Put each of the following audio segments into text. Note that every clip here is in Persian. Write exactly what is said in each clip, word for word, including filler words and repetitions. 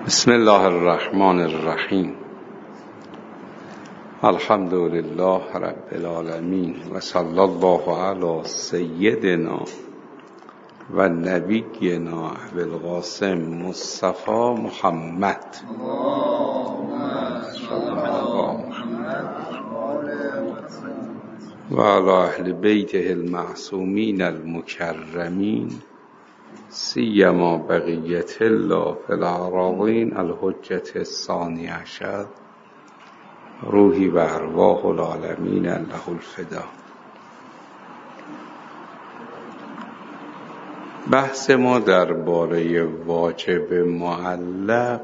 بسم الله الرحمن الرحیم. الحمد لله رب العالمین و صلی الله علی سیدنا و نبینا ابوالقاسم مصطفی محمد و علی اهل بیته المعصومین المکرمین سیما بقیت الله فی الأراضین الحجة الثانی عشر روحی و ارواح العالمین له الفدا. بحث ما درباره واجب معلق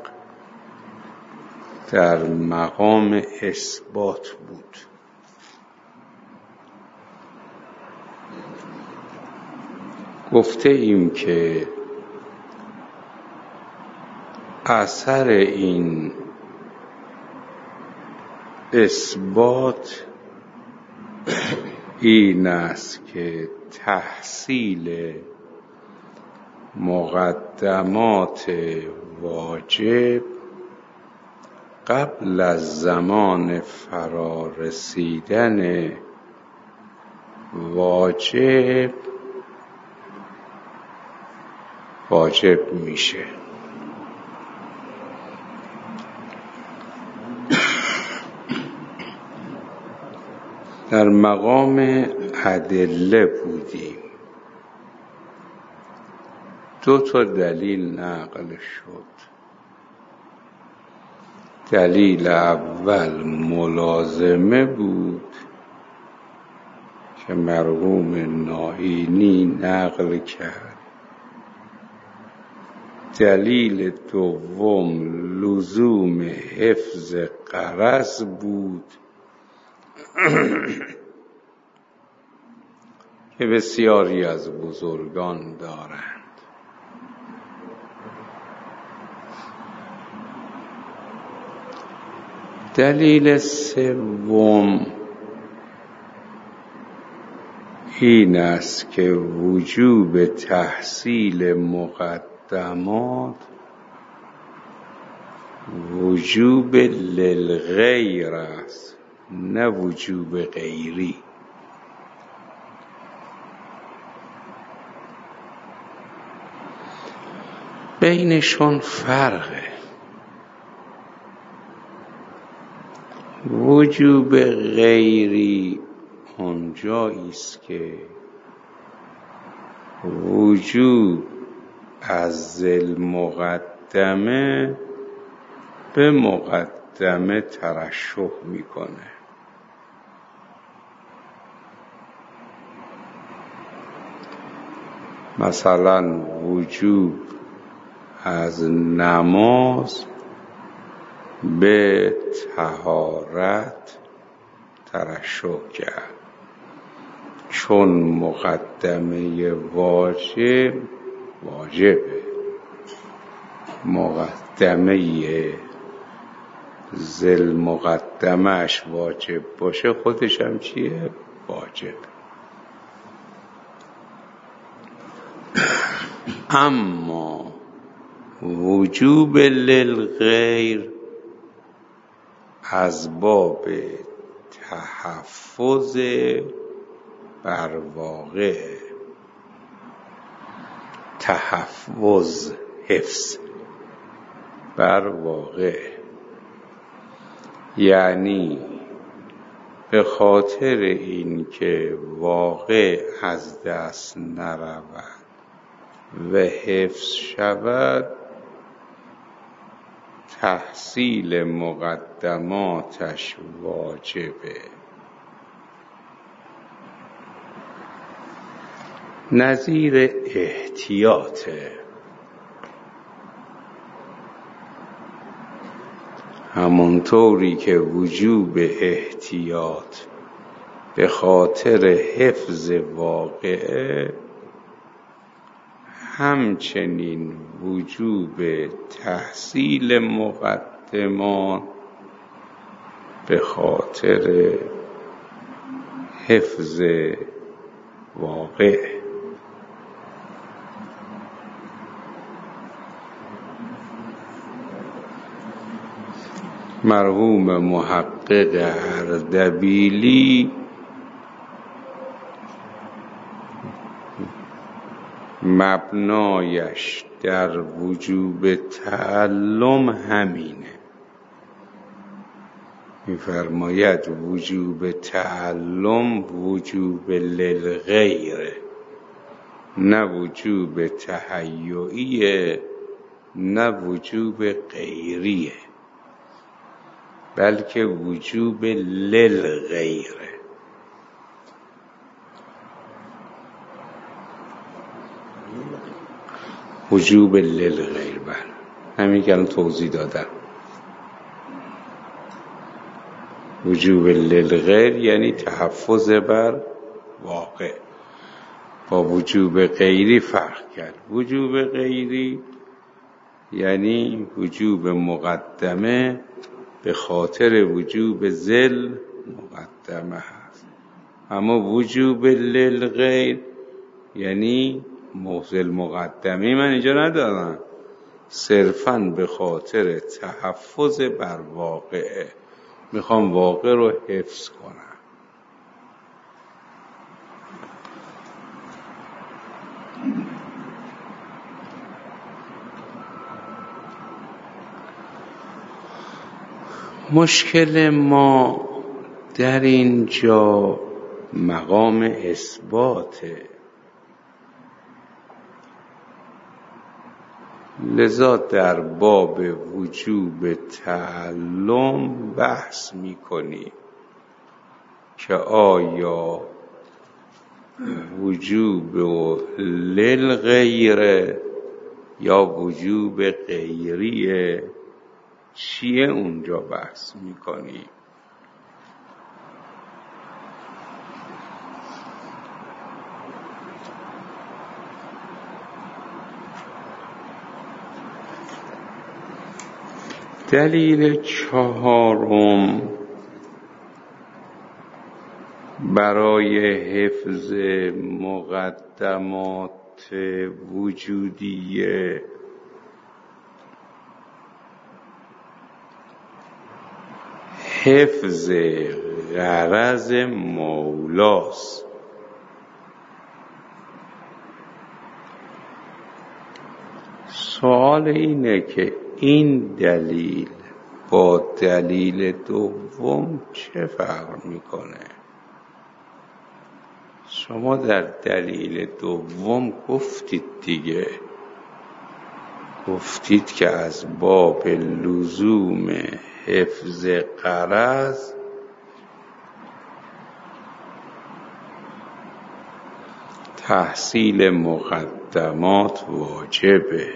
در مقام اثبات بود. گفته ایم که اثر این اثبات این است که تحصیل مقدمات واجب قبل از زمان فرا رسیدن واجب واجب میشه. در مقام ادله بودیم. دو تا دلیل نقل شد. دلیل اول ملازمه بود که مرحوم نائینی نقل کرد. دلیل دوم لزوم حفظ غرض بود که بسیاری از بزرگان دارند. دلیل سوم این است که وجوب تحصیل مقدمات وجوب للغیر است، نه وجوب غیری. بینشون فرقه. وجوب غیری اونجایی است که وجوب از المقدمه به مقدمه ترشح میکنه. مثلا وجوب از نماز به طهارت ترشح کرد، چون مقدمه واجب واجبه. مقدمه ذل مقدمش واجب باشه خودش هم چیه؟ واجب. اما وجوب للغیر از باب تحفظ بر واقع، تحفظ حفظ بر واقع، یعنی به خاطر این که واقع از دست نرود و حفظ شود تحصیل مقدماتش واجبه. نظیر احتیاطه. همونطوری که وجوب احتیاط به خاطر حفظ واقعه، همچنین وجوب تحصیل مقدمات به خاطر حفظ واقع. مرحوم محقق اردبیلی مبنایش در وجوب تعلم همینه. می‌فرماید وجوب تعلم وجوب للغیره، نه وجوب تهیئیه، نه وجوب غیریه، بلکه وجوب للغیره. وجوب للغیر، بله همین که الان توضیح دادم. وجوب للغیر یعنی تحفظ بر واقع. با وجوب غیری فرق کرد. وجوب غیری یعنی وجوب مقدمه به خاطر وجوب ذل مقدمه هست، اما وجوب للغیر یعنی موزل مقدمه من اینجا ندارم، صرفاً به خاطر تحفظ بر واقعه، میخوام واقع رو حفظ کنم. مشکل ما در اینجا مقام اثباته، لذا در باب وجوب تعلم بحث میکنیم که آیا وجوب للغیره یا وجوب غیریه، چیه اونجا بحث میکنیم. دلیل چهارم برای حفظ مقدمات وجودیه حفظ غرض مولاست. سوال اینه که این دلیل با دلیل دوم چه فرق میکنه؟ شما در دلیل دوم گفتید دیگه، گفتید که از باب لزوم حفظ غرض تحصیل مقدمات واجبه.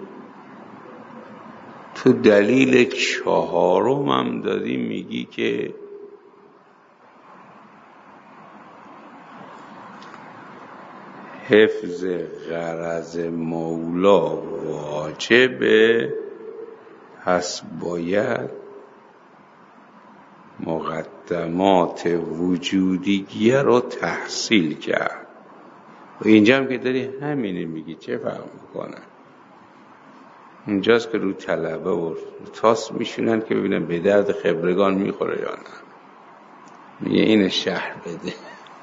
تو دلیل چهارم هم دادی میگی که حفظ غرض مولا واجبه، پس باید مقدمات وجودیه رو تحصیل کرد. و اینجا هم که داری همینه میگی، چه فرق میکنه؟ اینجاست که رو طلبه و تاس میشونن که ببینن به درد خبرگان میخوره یا نه. میگه این شرح بده.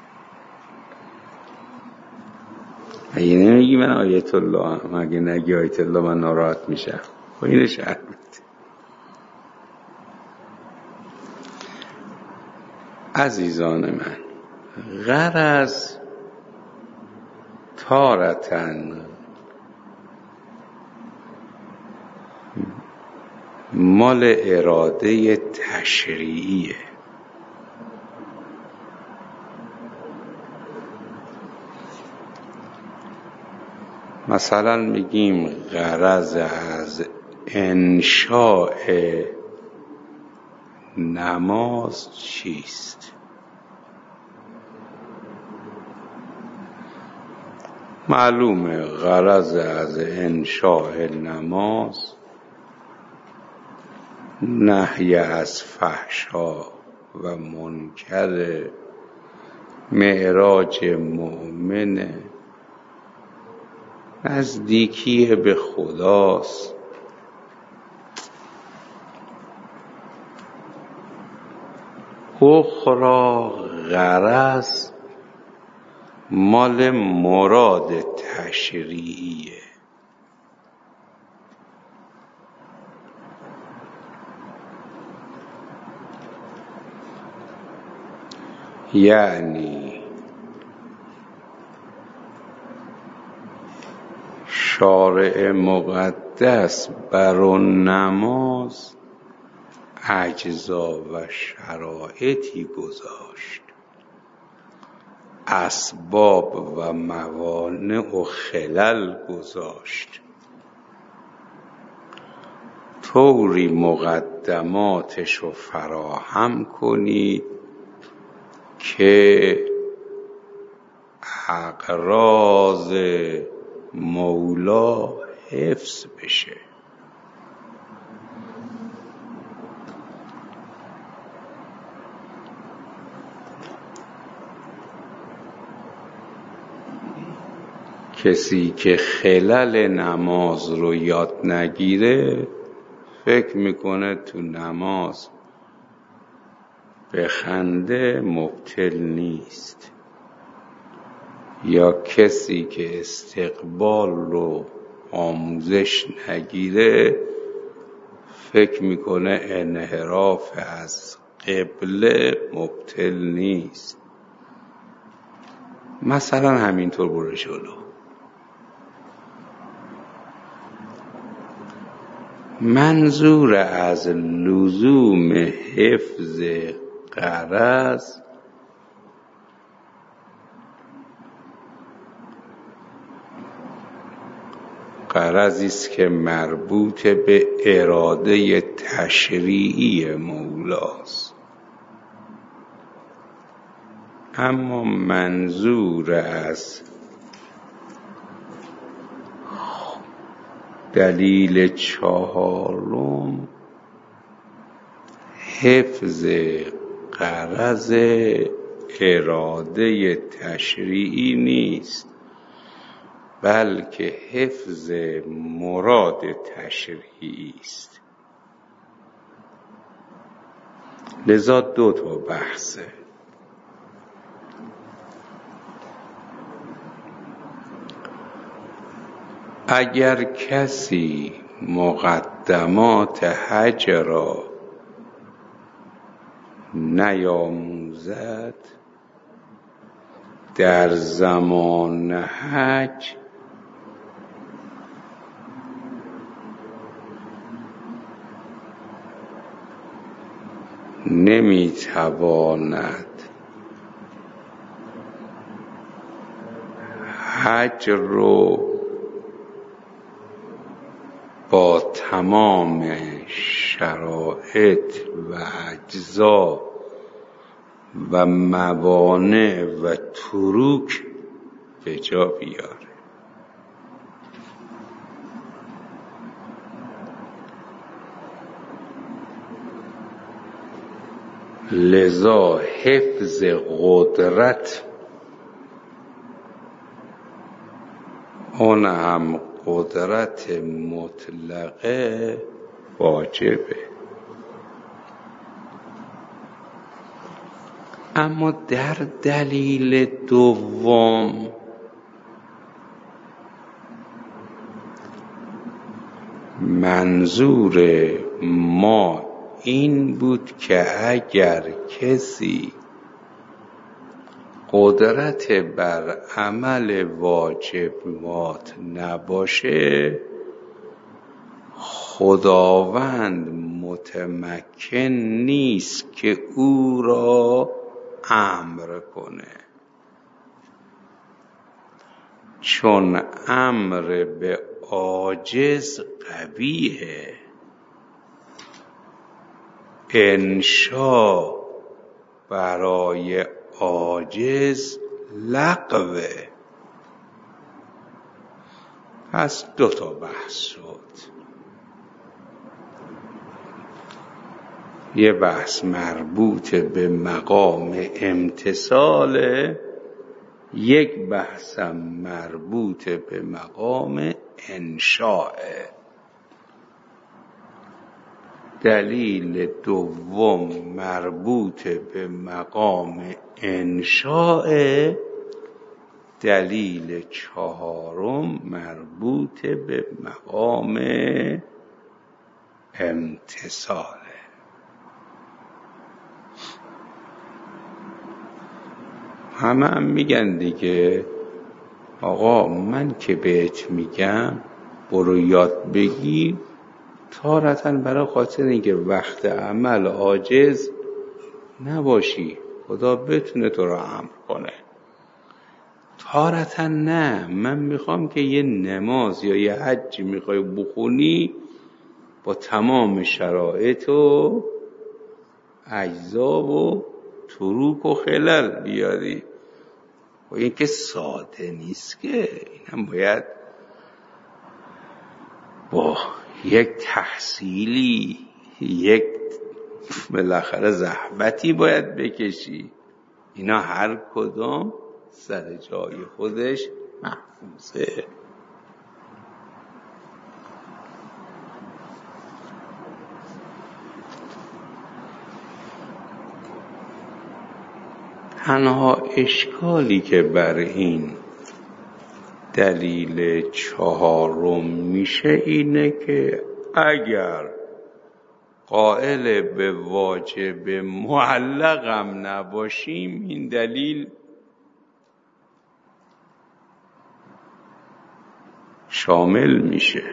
اگه نمیگی من آیت الله هم، اگه نگی آیت الله من ناراحت میشم. خب این شرح بده. عزیزان من، غرض تارتن مال اراده تشریعیه، مثلا میگیم غرض از انشاء نماز چیست؟ معلومه غرض از انشاء نماز نهی از فحشا و منکر، معراج مؤمن، نزدیکی به خداست. اخرى غرض مال مراد تشریعیه. یعنی شارع مقدس بر نماز اجزا و شرایطی گذاشت، اسباب و موانع و خلل گذاشت، طوری مقدماتش رو فراهم کنید که اغراض مولا حفظ بشه. کسی که خلل نماز رو یاد نگیره فکر میکنه تو نماز به خنده مبتل نیست، یا کسی که استقبال رو آموزش نگیره فکر میکنه انحراف از قبله مبتل نیست. مثلا همینطور برو جلو. منظور از لزوم حفظ غرض غرضی است که مربوط به اراده تشریعی مولاست. اما منظور از دلیل چهارم حفظ غرض اراده تشریعی نیست، بلکه حفظ مراد تشریعی است. لذا دو تا بحثه. اگر کسی مقدمات حج را نیاموزد، در زمان حج نمیتواند حج رو با تمام شرایط و اجزا و موانع و تروک به جا بیاره. لذا حفظ قدرت، اون هم قدرت مطلقه، واجبه. اما در دلیل دوم منظور ما این بود که اگر کسی قدرت بر عمل واجبات نباشه، خداوند متمکن نیست که او را امر کنه، چون امر به عاجز قبیحه، انشا برای عاجز لغوه. پس دو تا بحث شد. یه بحث مربوط به مقام امتثاله، یک بحثم مربوط به مقام انشاء. دلیل دوم مربوط به مقام انشاء، دلیل چهارم مربوط به مقام امتثاله. همه هم میگن دیگه آقا من که بهت میگم برو یاد بگیر، تارتاً برای خاطر اینکه وقت عمل عاجز نباشی، خدا بتونه تو رو امر کنه. تارتاً نه، من میخوام که یه نماز یا یه حجی میخوای بخونی با تمام شرایط و اجزا و تروک و خلل بیاری. و این که ساده نیست که، اینم باید با یک تحصیلی، یک بالاخره زحمتی باید بکشی. اینا هر کدام سر جای خودش محفوظه. تنها اشکالی که بر این دلیل چهارم میشه اینه که اگر قائل به واجب معلقم نباشیم، این دلیل شامل میشه.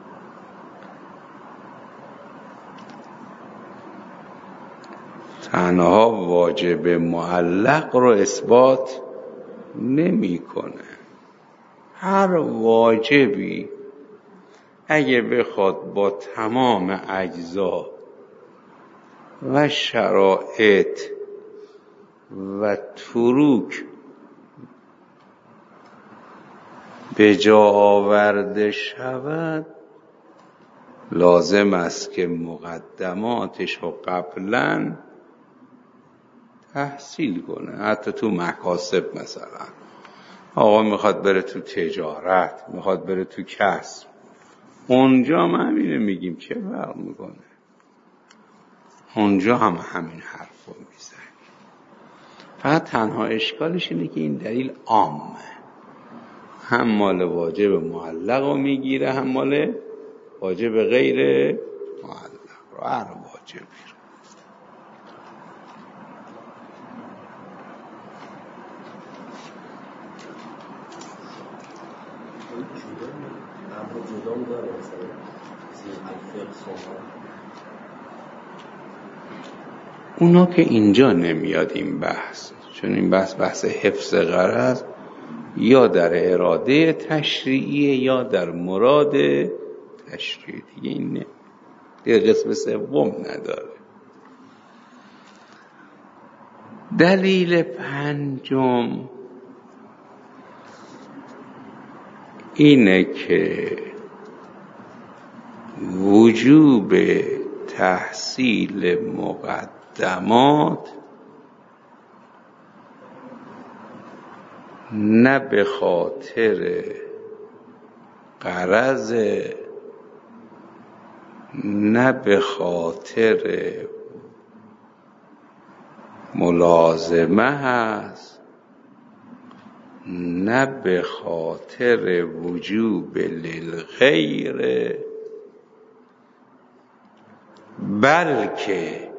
تنها واجب معلق رو اثبات نمیکنه. هر واجبی اگه بخواد با تمام اجزا و شرایط و تروک به جا آورده شود، لازم است که مقدماتش رو قبلا تحصیل کنه. حتی تو مکاسب مثلا آقا میخواد بره تو تجارت، میخواد بره تو کسب، اونجا هم همینه میگیم چه فرق میکنه، اونجا هم همین حرف رو میزنیم. فقط تنها اشکالش اینه که این دلیل عامه، هم مال واجب معلق رو میگیره، هم مال واجب غیر معلق رو، هر واجبی رو. اونا که اینجا نمیاد این بحث، چون این بحث بحث حفظ غرض یا در اراده تشریعیه یا در مراد تشریعی، دیگه این دیگه قسم سوم نداره. دلیل پنجم اینه که وجوب تحصیل مقدمات نه به خاطر غرض، نه به خاطر ملازمه هست، نه به خاطر وجوب للغیر، بلکه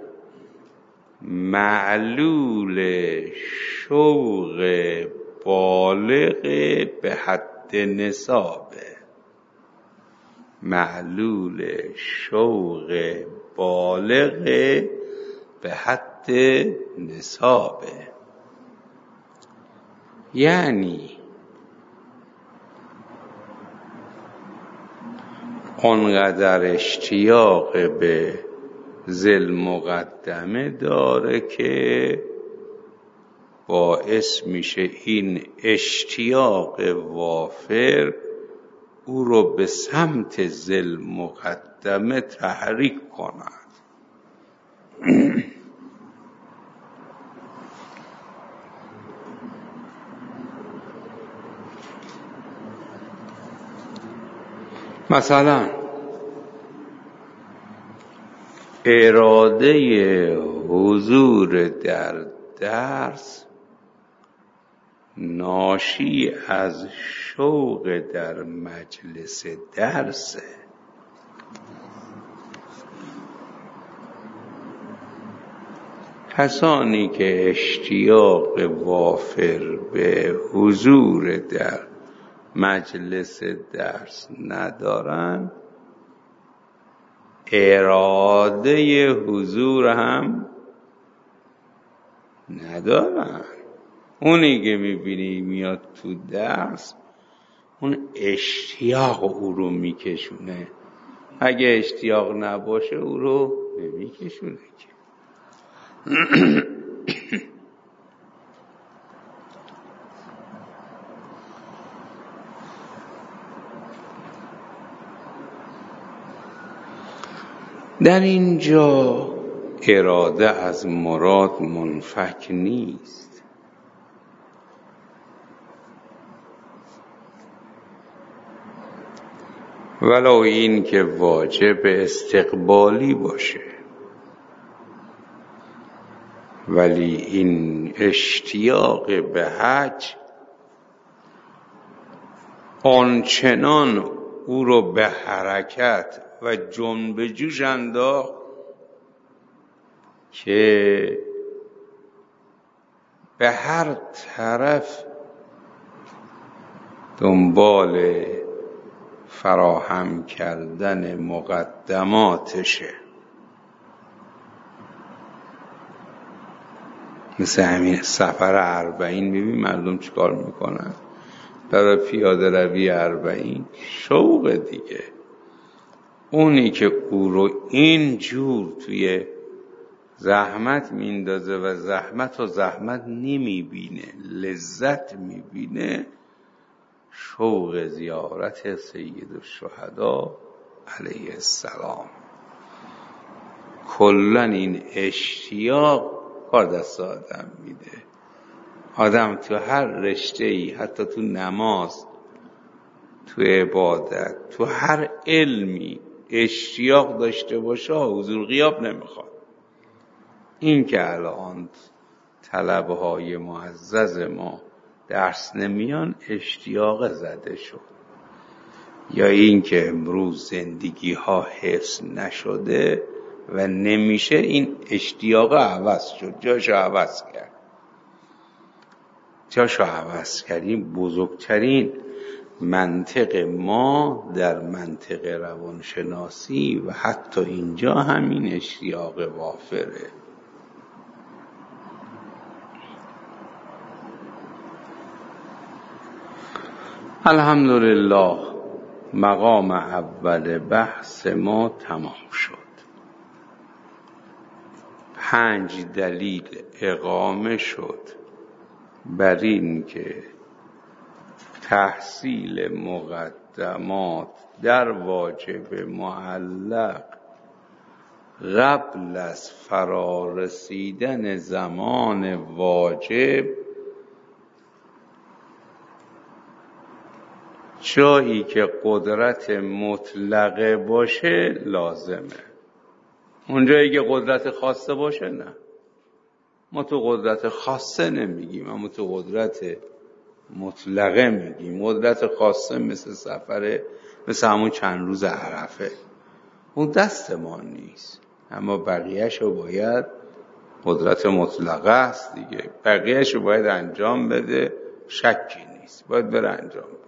معلول شوق بالغ به حد نصابه. معلول شوق بالغ به حد نصابه، یعنی اونقدر اشتیاق به ذل مقدمه داره که باعث میشه این اشتیاق وافر او رو به سمت ذل مقدمه تحریک کند. مثلا اراده حضور در درس ناشی از شوق در مجلس درسه. کسانی که اشتیاق وافر به حضور در مجلس درس ندارن، اراده حضور هم ندارن. اونی که میبینی میاد تو درس، اون اشتیاق او رو میکشونه. اگه اشتیاق نباشه او رو نمیکشونه که. در اینجا اراده از مراد منفک نیست. ولو این که واجب استقبالی باشه، ولی این اشتیاق به حج آنچنان او رو به حرکت و جنب جوش انداخت که به هر طرف دنبال فراهم کردن مقدماتشه. مثل همین سفر اربعین ببین مردم چیکار میکنن برای پیاده روی اربعین. شوق دیگه. اونی که او رو اینجور توی زحمت میندازه و زحمت و زحمت نمیبینه، لذت میبینه، شوق زیارت سید الشهدا علیه السلام. کلن این اشتیاق کار دست آدم میده. آدم تو هر رشته‌ای، حتی تو نماز، تو عبادت، تو هر علمی اشتیاق داشته باشه حضور غیاب نمیخواد. این که الان طلبه های معزز ما درس نمیان اشتیاق زده شد، یا این که امروز زندگی ها حفظ نشده و نمیشه، این اشتیاق عوض شد، جاشو عوض کرد. جاشو عوض کردیم. بزرگترین منطق ما در منطق روانشناسی و حتی اینجا همین اشتیاق وافره. الحمدلله مقام اول بحث ما تمام شد. پنج دلیل اقامه شد بر این که تحصیل مقدمات در واجب معلق قبل از فرارسیدن زمان واجب جایی که قدرت مطلقه باشه لازمه. اونجایی که قدرت خاصه باشه نه. ما تو قدرت خاصه نمیگیم، اما تو قدرت مطلقه میگیم. قدرت خاصه مثل سفره، مثل همون چند روز عرفه، اون دست ما نیست. اما بقیهشو باید، قدرت مطلقه است دیگه، بقیهشو باید انجام بده، شکی نیست، باید بره انجام بده.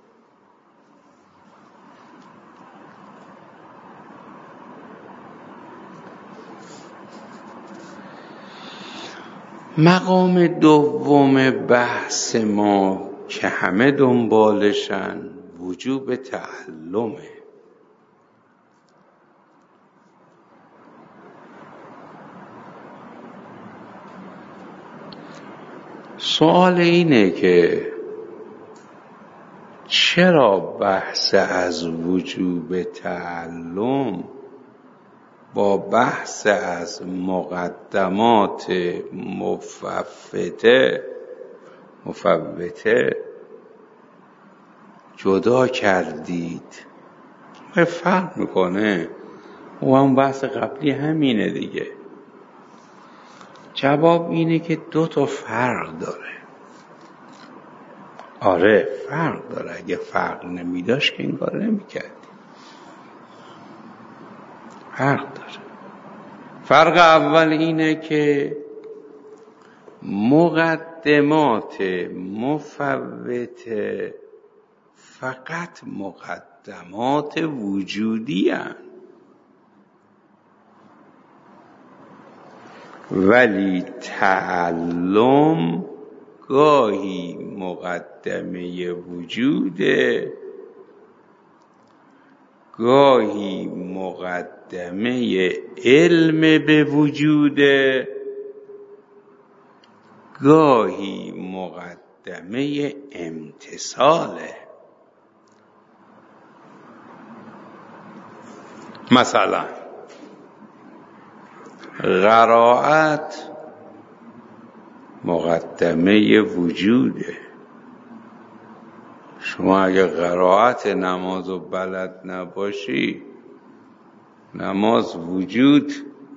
مقام دوم بحث ما که همه دنبالشن وجوب تعلمه. سوال اینه که چرا بحث از وجوب تعلم با بحث از مقدمات مفوته مفوته جدا کردید؟ فرق میکنه. و هم بحث قبلی همینه دیگه. جواب اینه که دو تا فرق داره. آره فرق داره، اگه فرق نمیداشت که این کار نمیکرد. فرق داره. فرق اول اینه که مقدمات مفوته فقط مقدمات وجودی هستند، ولی تعلم گاهی مقدمه وجوده، گاهی مقدمه علم به وجوده، گاهی مقدمه امتثاله. مثلا قرائت مقدمه وجوده. شما اگه قرائت نماز و بلد نباشی نماز وجود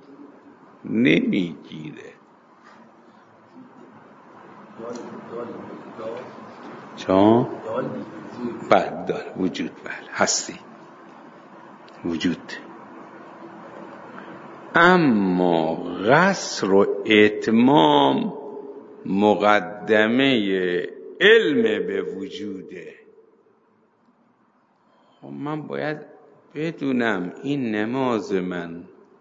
نمیگیره. چون؟ بله داره وجود، بله هستی وجود. اما قصر و اتمام مقدمه علم به وجوده. خب من باید بدونم این نماز من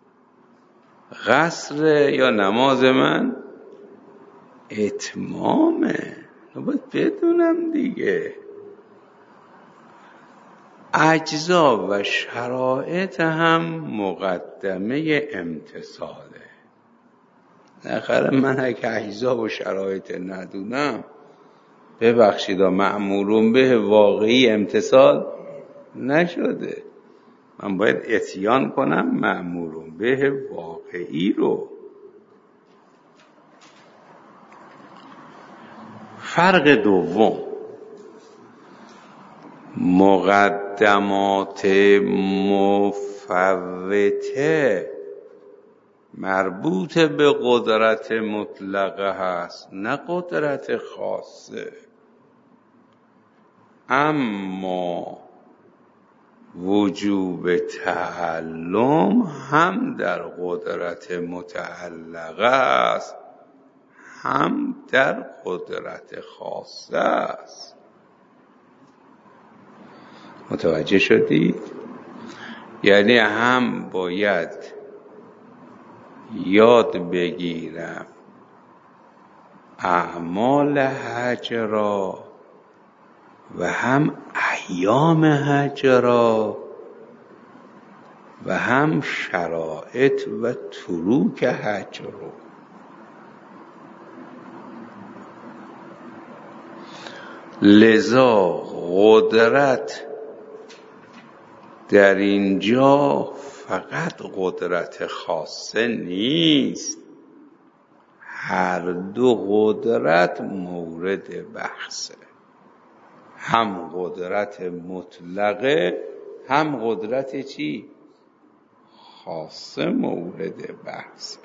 قصر یا نماز من اتمامه. باید بدونم دیگه. اجزا و شرایط هم مقدمه امتثاله. نخره من اگه اجزا و شرایط ندونم، ببخشید مأمورون به واقعی امتثال نشده. من باید اتیان کنم مأمورون به واقعی رو. فرق دوم، مقدمات مفوته مربوط به قدرت مطلقه هست، نه قدرت خاصه. اما وجوب تعلم هم در قدرت متعلقه است، هم در قدرت خاصه است. متوجه شدید؟ یعنی هم باید یاد بگیرم اعمال حج را و هم ایام حج را و هم شرایط و تروک حج رو. لذا قدرت در اینجا فقط قدرت خاصه نیست، هر دو قدرت مورد بحثه. هم قدرت مطلقه هم قدرت چی؟ خاصه مورد بحثه.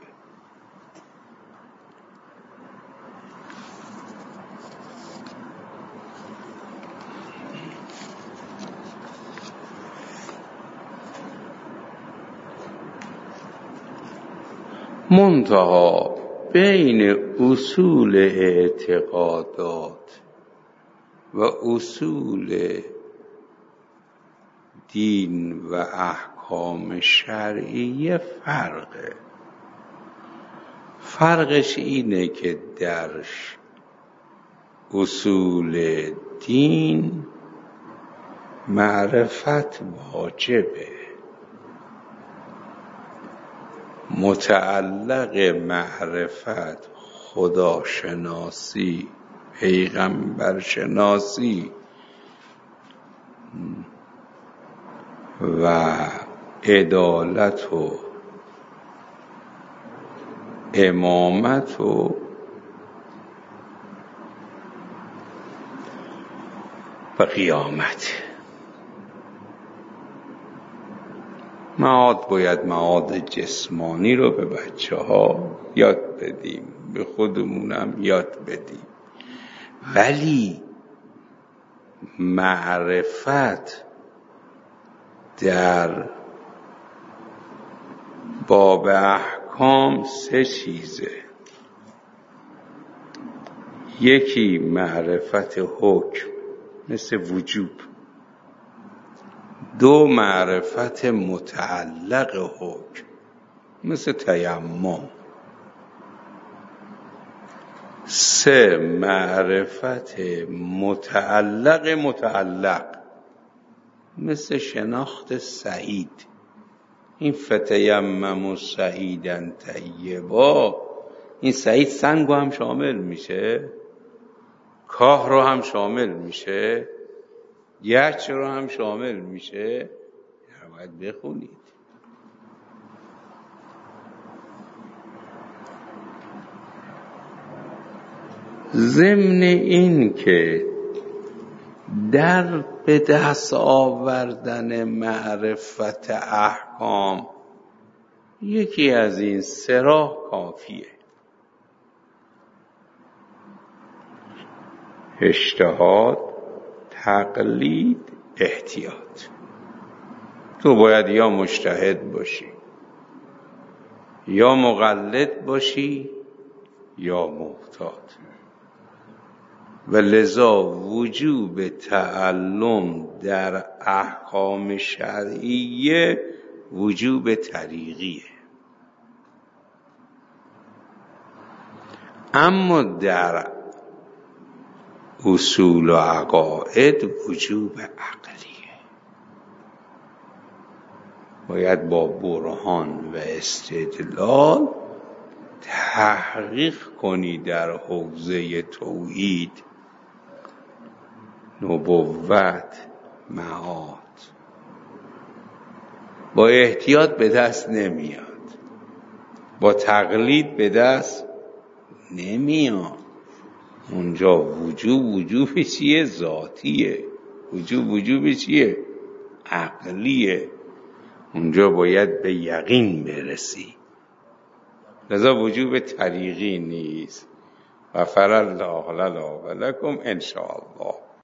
منتها بین اصول اعتقادات و اصول دین و احکام شرعیه فرقه. فرقش اینه که در اصول دین معرفت واجبه، متعلق معرفت خداشناسی، پیغمبرشناسی و عدالت و امامت و و قیامت. معاد باید معاد جسمانی رو به بچه ها یاد بدیم، به خودمونم یاد بدیم، ولی معرفت در باب احکام سه چیزه. یکی معرفت حکم مثل وجوب، دو معرفت متعلق حکم مثل تیمم، سه معرفت متعلق متعلق مثل شناخت سعید. این فتیمم سعیدن طیبا، این سعید سنگو هم شامل میشه، کاه رو هم شامل میشه، گچ رو هم شامل میشه. باید بخونید. ضمن این که در به دست آوردن معرفت احکام یکی از این سه راه کافیه: اجتهاد، تقلید، احتیاط. تو باید یا مجتهد باشی، یا مقلد باشی، یا محتاط. و لذا وجوب تعلم در احکام شرعیه وجوب طریقیه، اما در اصول و عقاید وجوب عقلیه. باید با برهان و استدلال تحقیق کنی در حوزه توحید، نبوت، معاد. با احتیاط به دست نمیاد، با تقلید به دست نمیاد. اونجا وجوب وجوب چیه؟ ذاتیه. وجوب وجوب چیه؟ عقلیه. اونجا باید به یقین برسی. لذا وجوب طریقی نیست. غفر الله لنا و لکم ان شاء الله.